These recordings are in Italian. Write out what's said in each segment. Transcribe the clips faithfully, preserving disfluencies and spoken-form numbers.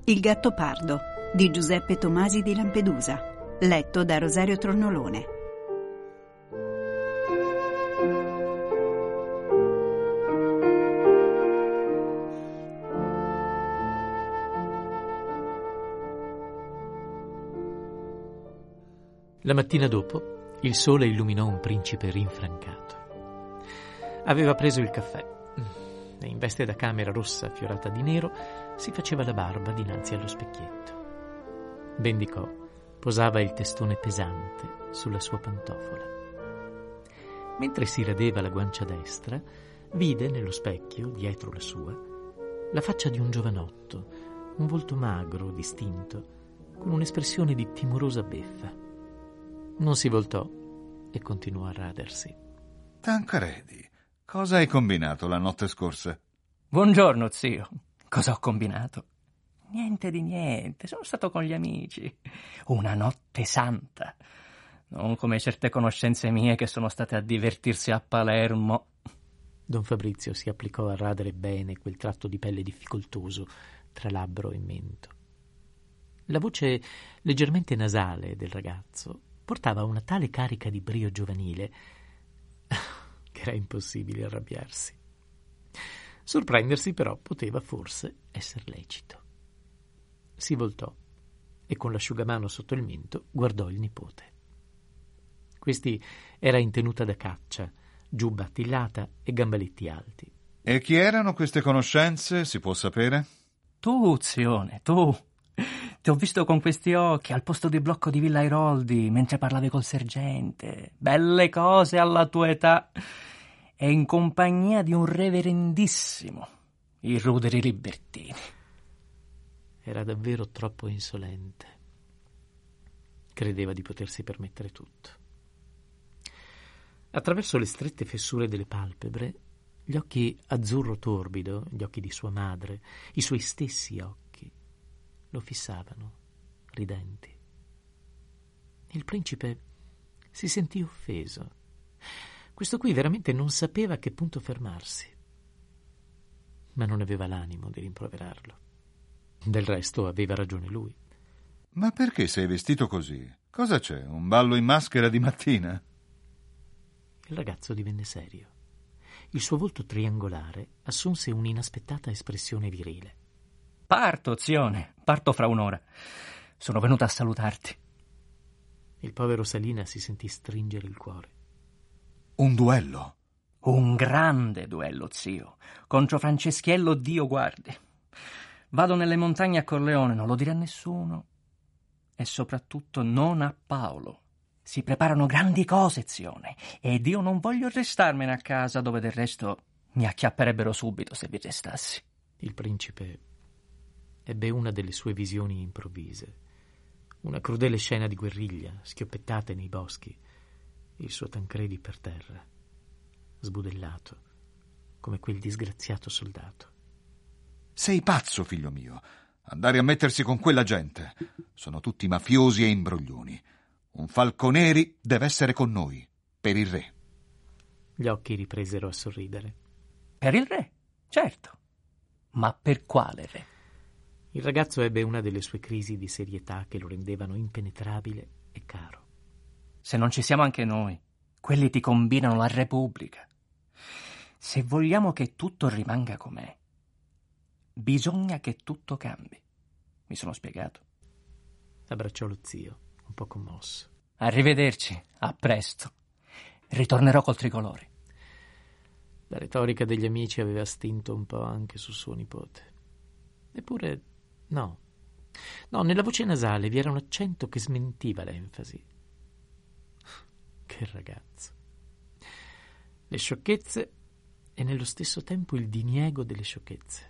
Il gatto pardo di Giuseppe Tomasi di Lampedusa, letto da Rosario Tronnolone. La mattina dopo il sole illuminò un principe rinfrancato. Aveva preso il caffè e in veste da camera rossa fiorata di nero si faceva la barba dinanzi allo specchietto. Bendicò posava il testone pesante sulla sua pantofola. Mentre si radeva la guancia destra, vide nello specchio, dietro la sua, la faccia di un giovanotto, un volto magro, distinto, con un'espressione di timorosa beffa. Non si voltò e continuò a radersi. Tancredi, cosa hai combinato la notte scorsa? Buongiorno, zio. Cosa ho combinato? Niente di niente, sono stato con gli amici. Una notte santa. Non come certe conoscenze mie che sono state a divertirsi a Palermo. Don Fabrizio si applicò a radere bene quel tratto di pelle difficoltoso tra labbro e mento. La voce leggermente nasale del ragazzo portava una tale carica di brio giovanile che era impossibile arrabbiarsi. Sorprendersi però poteva forse esser lecito. Si voltò e con l'asciugamano sotto il mento guardò il nipote. Questi era in tenuta da caccia, giubba attillata e gambaletti alti. E chi erano queste conoscenze, si può sapere? Tu, zione, tu. Ti ho visto con questi occhi al posto di blocco di Villa Airoldi mentre parlavi col sergente. Belle cose alla tua età. E in compagnia di un reverendissimo, i ruderi libertini. Era davvero troppo insolente. Credeva di potersi permettere tutto. Attraverso le strette fessure delle palpebre, gli occhi azzurro torbido, gli occhi di sua madre, i suoi stessi occhi, lo fissavano, ridenti. Il principe si sentì offeso. Questo qui veramente non sapeva a che punto fermarsi, ma non aveva l'animo di rimproverarlo. Del resto aveva ragione lui. Ma perché sei vestito così? Cosa c'è? Un ballo in maschera di mattina? Il ragazzo divenne serio. Il suo volto triangolare assunse un'inaspettata espressione virile. Parto, zione, parto fra un'ora. Sono venuta a salutarti. Il povero Salina si sentì stringere il cuore. Un duello? Un grande duello, zio, contro Franceschiello Dio guardi. Vado nelle montagne a Corleone, non lo dirà nessuno. E soprattutto non a Paolo. Si preparano grandi cose, zione, ed io non voglio restarmene a casa dove del resto mi acchiapperebbero subito se vi restassi. Il principe ebbe una delle sue visioni improvvise, una crudele scena di guerriglia, schioppettate nei boschi, il suo Tancredi per terra, sbudellato, come quel disgraziato soldato. Sei pazzo, figlio mio, andare a mettersi con quella gente. Sono tutti mafiosi e imbroglioni. Un Falconeri deve essere con noi, per il re. Gli occhi ripresero a sorridere. Per il re, certo. Ma per quale re? Il ragazzo ebbe una delle sue crisi di serietà che lo rendevano impenetrabile e caro. Se non ci siamo anche noi, quelli ti combinano la Repubblica. Se vogliamo che tutto rimanga com'è, bisogna che tutto cambi. Mi sono spiegato? Abbracciò lo zio, un po' commosso. Arrivederci, a presto. Ritornerò col tricolore. La retorica degli amici aveva stinto un po' anche su suo nipote. Eppure no. No, nella voce nasale vi era un accento che smentiva l'enfasi. Che ragazzo. Le sciocchezze e nello stesso tempo il diniego delle sciocchezze.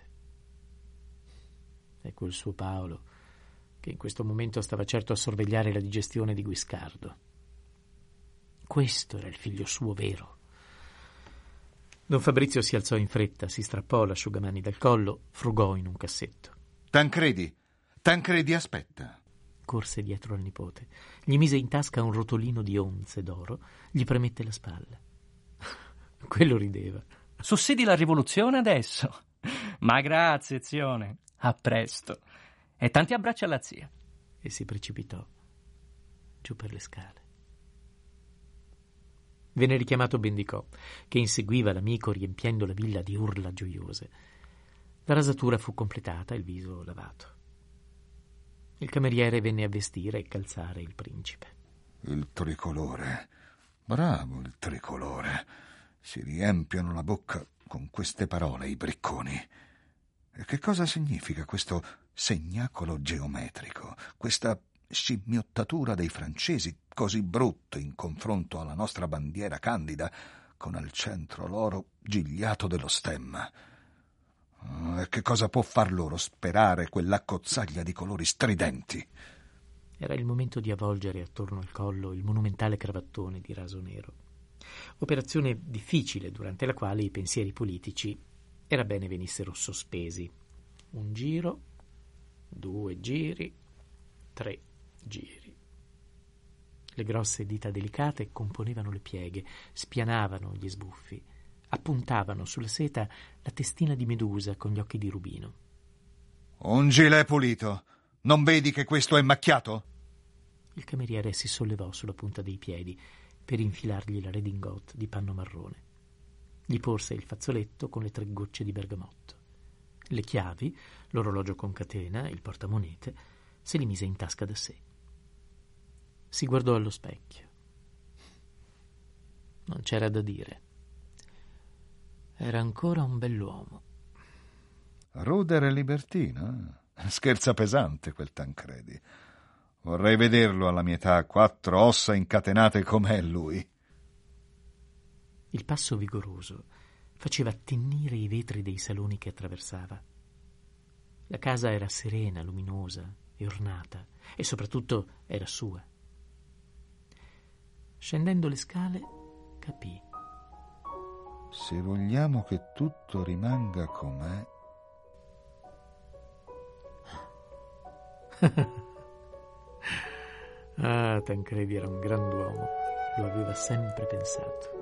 Ecco il suo Paolo, che in questo momento stava certo a sorvegliare la digestione di Guiscardo. Questo era il figlio suo vero. Don Fabrizio si alzò in fretta, si strappò l'asciugamani dal collo, frugò in un cassetto. Tancredi, Tancredi, aspetta. Corse dietro al nipote, gli mise in tasca un rotolino di onze d'oro, gli premette la spalla. Quello rideva. Sussidi la rivoluzione adesso? Ma grazie, zione. A presto. E tanti abbracci alla zia. E si precipitò giù per le scale. Venne richiamato Bendicò, che inseguiva l'amico riempiendo la villa di urla gioiose. La rasatura fu completata e il viso lavato. Il cameriere venne a vestire e calzare il principe. Il tricolore. Bravo il tricolore. Si riempiono la bocca con queste parole i bricconi. E che cosa significa questo segnacolo geometrico, questa scimmiottatura dei francesi così brutta in confronto alla nostra bandiera candida, con al centro l'oro gigliato dello stemma? E che cosa può far loro sperare quell'accozzaglia di colori stridenti? Era il momento di avvolgere attorno al collo il monumentale cravattone di raso nero. Operazione difficile, durante la quale i pensieri politici era bene venissero sospesi. Un giro, due giri, tre giri. Le grosse dita delicate componevano le pieghe, spianavano gli sbuffi, appuntavano sulla seta la testina di Medusa con gli occhi di rubino. Un gilet pulito. Non vedi che questo è macchiato? Il cameriere si sollevò sulla punta dei piedi per infilargli la redingote di panno marrone. Gli porse il fazzoletto con le tre gocce di bergamotto. Le chiavi, l'orologio con catena, il portamonete, se li mise in tasca da sé. Si guardò allo specchio. Non c'era da dire. Era ancora un bell'uomo. Ruder e libertino? Scherza pesante quel Tancredi. Vorrei vederlo alla mia età, quattro ossa incatenate com'è lui. Il passo vigoroso faceva attennire i vetri dei saloni che attraversava. La casa era serena, luminosa e ornata, e soprattutto era sua. Scendendo le scale, capì. Se vogliamo che tutto rimanga com'è... Ah, Tancredi era un grand'uomo, lo aveva sempre pensato.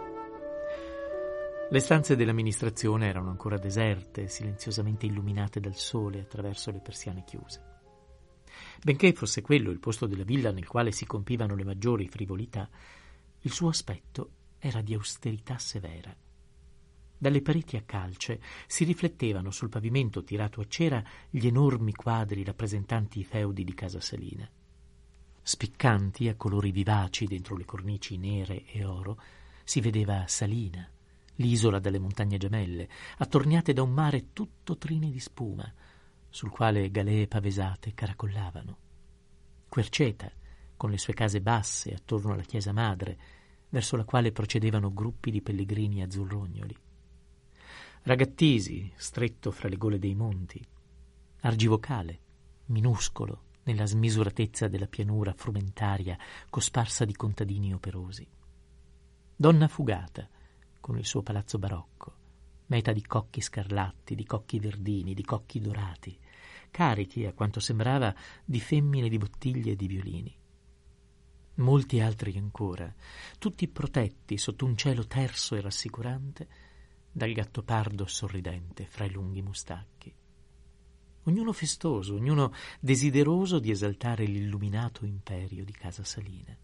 Le stanze dell'amministrazione erano ancora deserte, silenziosamente illuminate dal sole attraverso le persiane chiuse. Benché fosse quello il posto della villa nel quale si compivano le maggiori frivolità, il suo aspetto era di austerità severa. Dalle pareti a calce si riflettevano sul pavimento tirato a cera gli enormi quadri rappresentanti i feudi di Casa Salina. Spiccanti a colori vivaci dentro le cornici nere e oro si vedeva Salina, l'isola dalle montagne gemelle, attorniate da un mare tutto trine di spuma, sul quale galee pavesate caracollavano. Querceta, con le sue case basse attorno alla chiesa madre, verso la quale procedevano gruppi di pellegrini azzurrognoli. Ragattisi, stretto fra le gole dei monti. Argivocale, minuscolo nella smisuratezza della pianura frumentaria cosparsa di contadini operosi. Donna Fugata, con il suo palazzo barocco, meta di cocchi scarlatti, di cocchi verdini, di cocchi dorati, carichi, a quanto sembrava, di femmine di bottiglie e di violini. Molti altri ancora, tutti protetti sotto un cielo terso e rassicurante dal gattopardo sorridente fra i lunghi mustacchi. Ognuno festoso, ognuno desideroso di esaltare l'illuminato imperio di Casa Salina.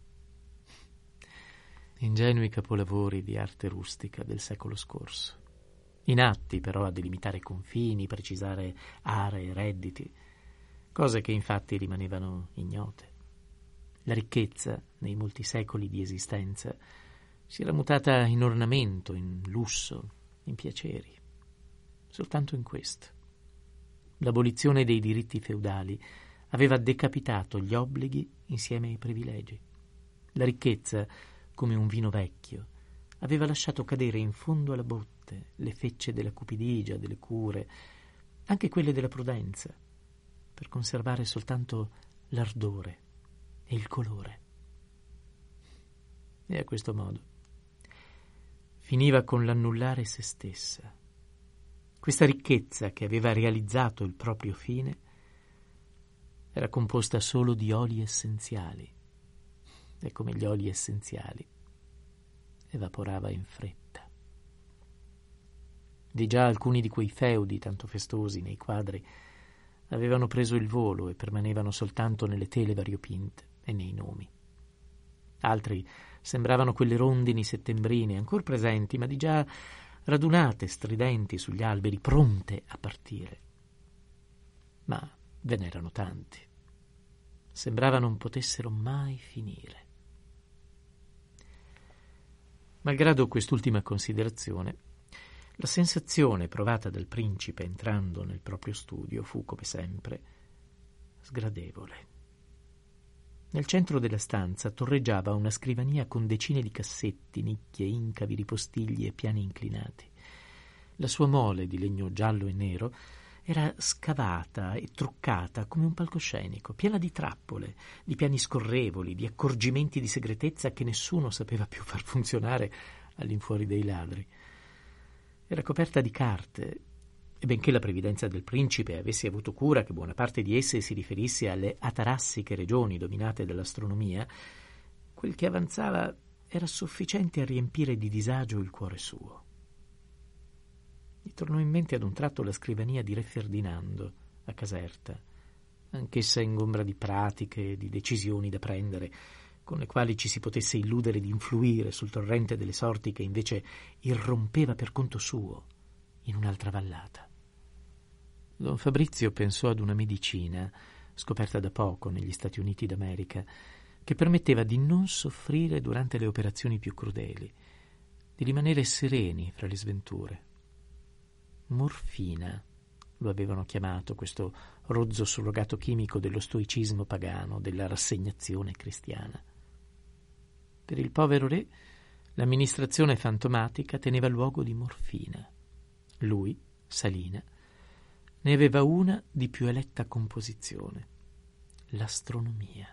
Ingenui capolavori di arte rustica del secolo scorso, inatti però a delimitare confini, precisare aree e redditi, cose che infatti rimanevano ignote. La ricchezza, nei molti secoli di esistenza, si era mutata in ornamento, in lusso, in piaceri. Soltanto in questo. L'abolizione dei diritti feudali aveva decapitato gli obblighi insieme ai privilegi. La ricchezza, come un vino vecchio, aveva lasciato cadere in fondo alla botte le fecce della cupidigia, delle cure, anche quelle della prudenza, per conservare soltanto l'ardore e il colore. E a questo modo finiva con l'annullare se stessa. Questa ricchezza che aveva realizzato il proprio fine era composta solo di oli essenziali, e come gli oli essenziali evaporava in fretta. Di già alcuni di quei feudi tanto festosi nei quadri avevano preso il volo e permanevano soltanto nelle tele variopinte e nei nomi. Altri sembravano quelle rondini settembrine ancor presenti, ma di già radunate, stridenti sugli alberi, pronte a partire. Ma ve n'erano tanti. Sembrava non potessero mai finire. Malgrado quest'ultima considerazione, la sensazione provata dal principe entrando nel proprio studio fu, come sempre, sgradevole. Nel centro della stanza torreggiava una scrivania con decine di cassetti, nicchie, incavi, ripostigli e piani inclinati. La sua mole di legno giallo e nero era scavata e truccata come un palcoscenico, piena di trappole, di piani scorrevoli, di accorgimenti di segretezza che nessuno sapeva più far funzionare all'infuori dei ladri. Era coperta di carte, e benché la previdenza del principe avesse avuto cura che buona parte di esse si riferisse alle atarassiche regioni dominate dall'astronomia, quel che avanzava era sufficiente a riempire di disagio il cuore suo. Gli tornò in mente ad un tratto la scrivania di Re Ferdinando, a Caserta, anch'essa ingombra di pratiche e di decisioni da prendere, con le quali ci si potesse illudere di influire sul torrente delle sorti che invece irrompeva per conto suo in un'altra vallata. Don Fabrizio pensò ad una medicina, scoperta da poco negli Stati Uniti d'America, che permetteva di non soffrire durante le operazioni più crudeli, di rimanere sereni fra le sventure. Morfina lo avevano chiamato, questo rozzo surrogato chimico dello stoicismo pagano, della rassegnazione cristiana. Per il povero re l'amministrazione fantomatica teneva luogo di morfina. Lui, Salina, ne aveva una di più eletta composizione, l'astronomia.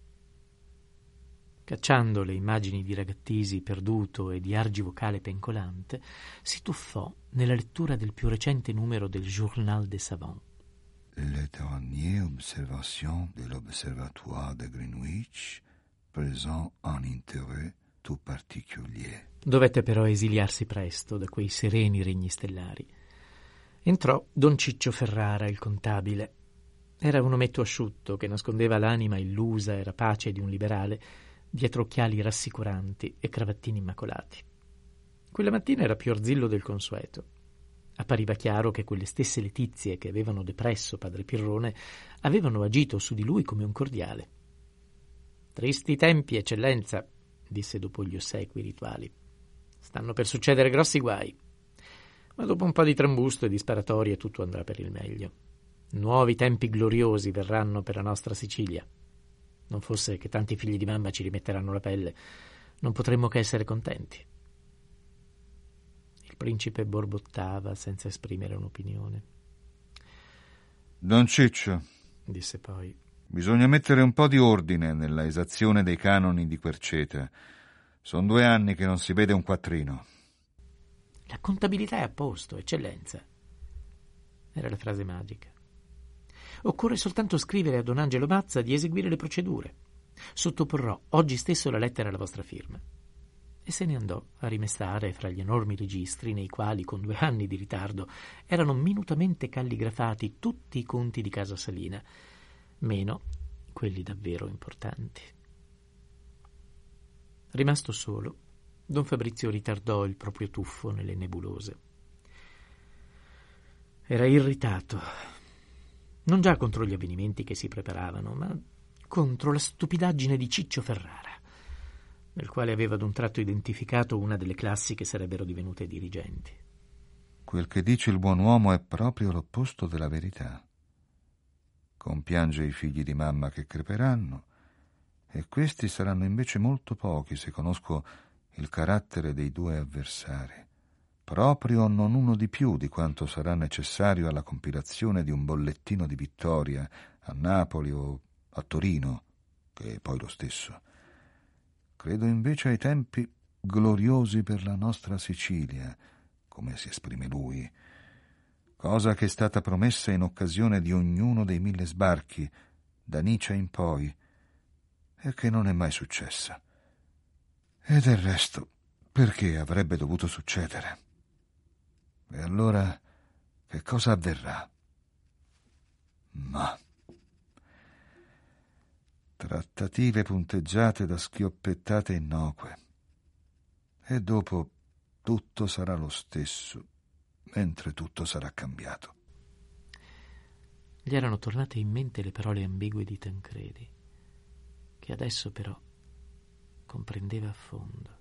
Cacciando le immagini di Ragattisi perduto e di Argi Vocale pencolante, si tuffò nella lettura del più recente numero del Journal des Savants. Les dernières observations de l'Observatoire de Greenwich présentent un intérêt tout particulier. Dovette però esiliarsi presto da quei sereni regni stellari. Entrò don Ciccio Ferrara, il contabile. Era un ometto asciutto che nascondeva l'anima illusa e rapace di un liberale dietro occhiali rassicuranti e cravattini immacolati. Quella mattina era più arzillo del consueto. Appariva chiaro che quelle stesse letizie che avevano depresso padre Pirrone avevano agito su di lui come un cordiale. «Tristi tempi, eccellenza», disse dopo gli ossequi rituali. «Stanno per succedere grossi guai. Ma dopo un po' di trambusto e di sparatorie tutto andrà per il meglio. Nuovi tempi gloriosi verranno per la nostra Sicilia. Non fosse che tanti figli di mamma ci rimetteranno la pelle, non potremmo che essere contenti». Il principe borbottava senza esprimere un'opinione. «Don Ciccio», disse poi, «bisogna mettere un po' di ordine nella esazione dei canoni di Querceta. Sono due anni che non si vede un quattrino». «La contabilità è a posto, eccellenza», era la frase magica. «Occorre soltanto scrivere a don Angelo Mazza di eseguire le procedure. Sottoporrò oggi stesso la lettera alla vostra firma». E se ne andò a rimestare fra gli enormi registri nei quali, con due anni di ritardo, erano minutamente calligrafati tutti i conti di casa Salina, meno quelli davvero importanti. Rimasto solo, don Fabrizio ritardò il proprio tuffo nelle nebulose. Era irritato, non già contro gli avvenimenti che si preparavano, ma contro la stupidaggine di Ciccio Ferrara, nel quale aveva ad un tratto identificato una delle classi che sarebbero divenute dirigenti. Quel che dice il buon uomo è proprio l'opposto della verità. Compiange i figli di mamma che creperanno, e questi saranno invece molto pochi se conosco il carattere dei due avversari, proprio non uno di più di quanto sarà necessario alla compilazione di un bollettino di vittoria a Napoli o a Torino, che è poi lo stesso. Credo invece ai tempi gloriosi per la nostra Sicilia, come si esprime lui, cosa che è stata promessa in occasione di ognuno dei mille sbarchi, da Nicia in poi, e che non è mai successa. E del resto, perché avrebbe dovuto succedere? E allora, che cosa avverrà? Ma trattative punteggiate da schioppettate innocue. E dopo tutto sarà lo stesso, mentre tutto sarà cambiato. Gli erano tornate in mente le parole ambigue di Tancredi, che adesso però comprendeva a fondo.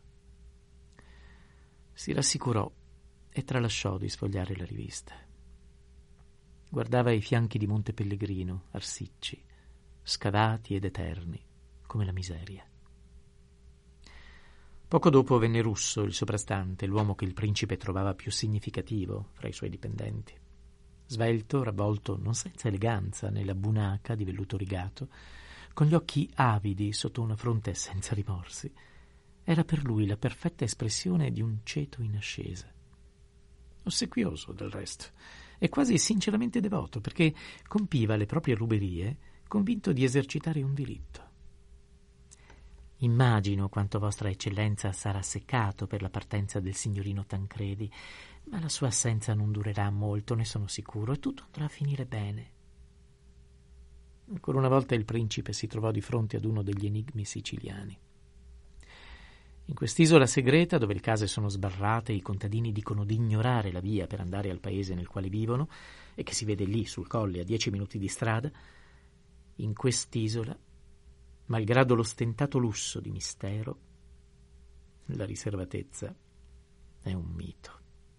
Si rassicurò e tralasciò di sfogliare la rivista. Guardava i fianchi di Monte Pellegrino, arsicci, scavati ed eterni, come la miseria. Poco dopo venne Russo, il soprastante, l'uomo che il principe trovava più significativo fra i suoi dipendenti. Svelto, ravvolto non senza eleganza nella bunaca di velluto rigato, con gli occhi avidi sotto una fronte senza rimorsi, era per lui la perfetta espressione di un ceto in ascesa. Ossequioso, del resto, e quasi sinceramente devoto, perché compiva le proprie ruberie convinto di esercitare un diritto. Immagino quanto vostra eccellenza sarà seccato per la partenza del signorino Tancredi, ma la sua assenza non durerà molto, ne sono sicuro, e tutto andrà a finire bene. Ancora una volta il principe si trovò di fronte ad uno degli enigmi siciliani. In quest'isola segreta, dove le case sono sbarrate e i contadini dicono di ignorare la via per andare al paese nel quale vivono, e che si vede lì sul colle a dieci minuti di strada, in quest'isola, malgrado lo stentato lusso di mistero, la riservatezza è un mito.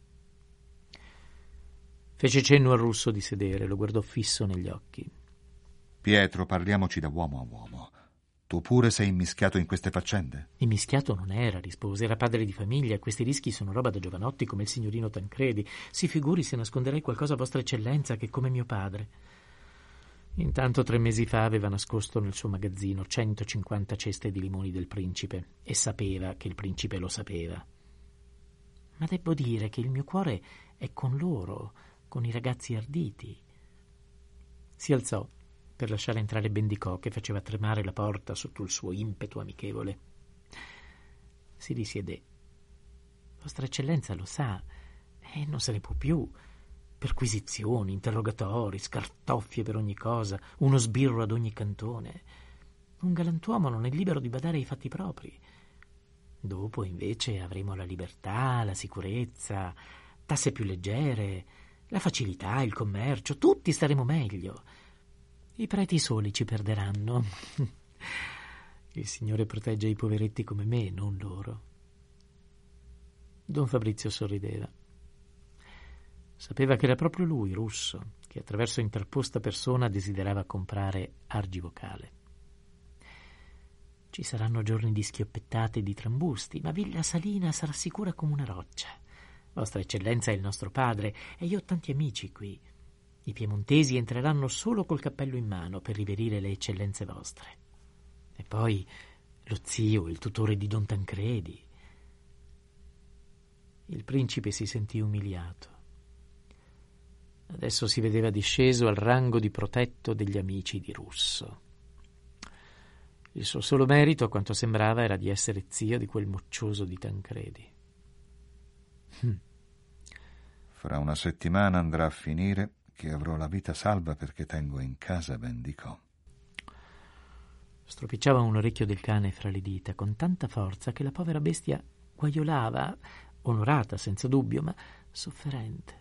Fece cenno al Russo di sedere, lo guardò fisso negli occhi. Pietro, parliamoci da uomo a uomo. Tu pure sei immischiato in queste faccende? Immischiato non era, rispose. Era padre di famiglia. Questi rischi sono roba da giovanotti come il signorino Tancredi. Si figuri se nasconderei qualcosa a vostra eccellenza, che come mio padre. Intanto tre mesi fa aveva nascosto nel suo magazzino centocinquanta ceste di limoni del principe e sapeva che il principe lo sapeva. Ma debbo dire che il mio cuore è con loro, con i ragazzi arditi. Si alzò per lasciare entrare Bendicò, che faceva tremare la porta sotto il suo impeto amichevole. Si risiedé. Vostra eccellenza lo sa, e non se ne può più. Perquisizioni, interrogatori, scartoffie per ogni cosa, uno sbirro ad ogni cantone. Un galantuomo non è libero di badare ai fatti propri. Dopo, invece, avremo la libertà, la sicurezza, tasse più leggere, la facilità, il commercio, tutti staremo meglio. I preti soli ci perderanno. Il Signore protegge i poveretti come me, non loro. Don Fabrizio sorrideva. Sapeva che era proprio lui, Russo, che attraverso interposta persona desiderava comprare Argivocale. Ci saranno giorni di schioppettate e di trambusti, ma Villa Salina sarà sicura come una roccia. Vostra eccellenza è il nostro padre e io ho tanti amici qui. I piemontesi entreranno solo col cappello in mano per riverire le eccellenze vostre. E poi lo zio, il tutore di Don Tancredi. Il principe si sentì umiliato. Adesso si vedeva disceso al rango di protetto degli amici di Russo. Il suo solo merito, a quanto sembrava, era di essere zio di quel moccioso di Tancredi. Hm. Fra una settimana andrà a finire che avrò la vita salva perché tengo in casa Bendicò. Stropicciava un orecchio del cane fra le dita con tanta forza che la povera bestia guaiolava, onorata senza dubbio, ma sofferente.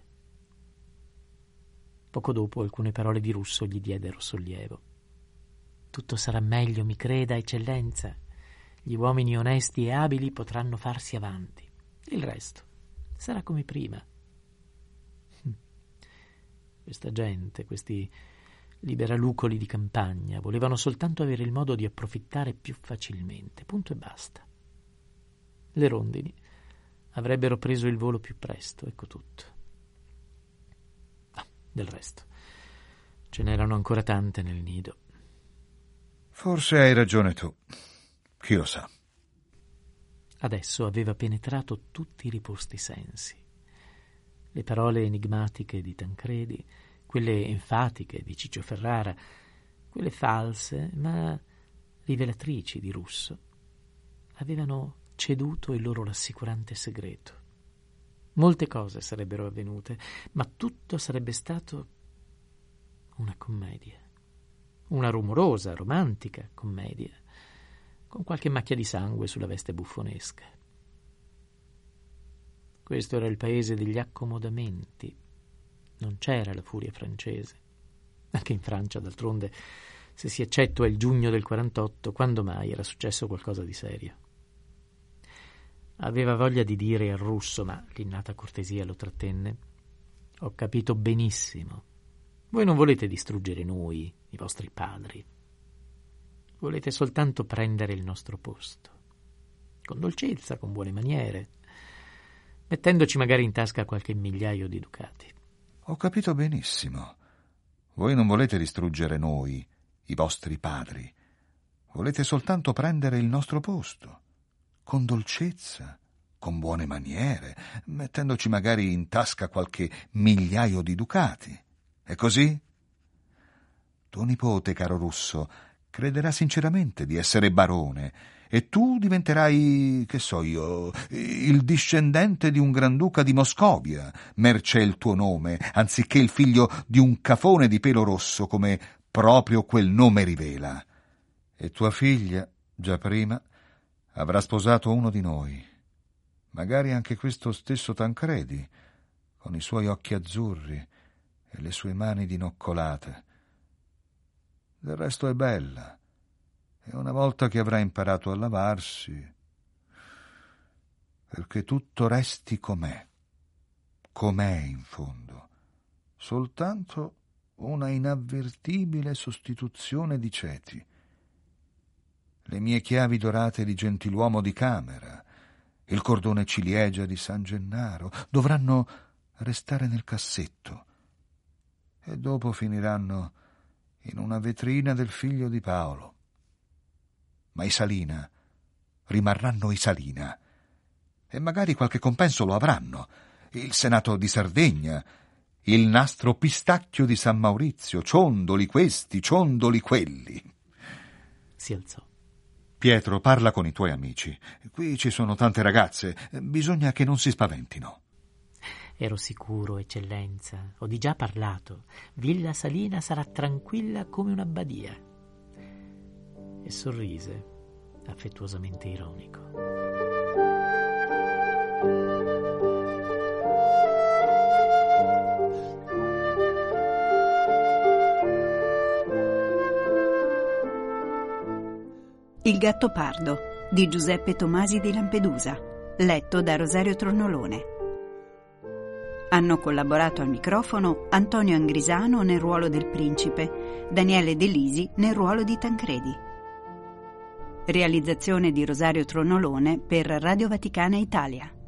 Poco dopo alcune parole di Russo gli diedero sollievo. Tutto sarà meglio, mi creda, eccellenza. Gli uomini onesti e abili potranno farsi avanti. Il resto sarà come prima. Questa gente, questi liberalucoli di campagna, volevano soltanto avere il modo di approfittare più facilmente, punto e basta. Le rondini avrebbero preso il volo più presto, ecco tutto. Ah, del resto, ce n'erano ancora tante nel nido. Forse hai ragione tu, chi lo sa. Adesso aveva penetrato tutti i riposti sensi. Le parole enigmatiche di Tancredi, quelle enfatiche di Ciccio Ferrara, quelle false ma rivelatrici di Russo, avevano ceduto il loro rassicurante segreto. Molte cose sarebbero avvenute, ma tutto sarebbe stato una commedia. Una rumorosa, romantica commedia, con qualche macchia di sangue sulla veste buffonesca. Questo era il paese degli accomodamenti. Non c'era la furia francese. Anche in Francia, d'altronde, se si eccettua il giugno del quarantotto, quando mai era successo qualcosa di serio? Aveva voglia di dire al russo, ma l'innata cortesia lo trattenne: «Ho capito benissimo. Voi non volete distruggere noi, i vostri padri. Volete soltanto prendere il nostro posto. Con dolcezza, con buone maniere, mettendoci magari in tasca qualche migliaio di ducati». Ho capito benissimo. Voi non volete distruggere noi, i vostri padri. Volete soltanto prendere il nostro posto. Con dolcezza, con buone maniere, mettendoci magari in tasca qualche migliaio di ducati. È così? Tuo nipote, caro russo, crederà sinceramente di essere barone e tu diventerai, che so io, il discendente di un granduca di Moscovia, mercé il tuo nome, anziché il figlio di un cafone di pelo rosso, come proprio quel nome rivela. E tua figlia, già prima, avrà sposato uno di noi, magari anche questo stesso Tancredi, con i suoi occhi azzurri e le sue mani dinoccolate. Del resto è bella, e una volta che avrà imparato a lavarsi, perché tutto resti com'è, com'è in fondo, soltanto una inavvertibile sostituzione di ceti. Le mie chiavi dorate di gentiluomo di camera, il cordone ciliegia di San Gennaro, dovranno restare nel cassetto e dopo finiranno in una vetrina del figlio di Paolo. Ma i Salina rimarranno i Salina e magari qualche compenso lo avranno. Il Senato di Sardegna, il nastro pistacchio di San Maurizio, ciondoli questi, ciondoli quelli. Si alzò. Pietro, parla con i tuoi amici. Qui ci sono tante ragazze, bisogna che non si spaventino. Ero sicuro, eccellenza, ho di già parlato. Villa Salina sarà tranquilla come una badia. E sorrise, affettuosamente ironico. Il Gattopardo di Giuseppe Tomasi di Lampedusa, letto da Rosario Tronnolone. Hanno collaborato al microfono Antonio Angrisano nel ruolo del principe, Daniele De Lisi nel ruolo di Tancredi. Realizzazione di Rosario Tronnolone per Radio Vaticana Italia.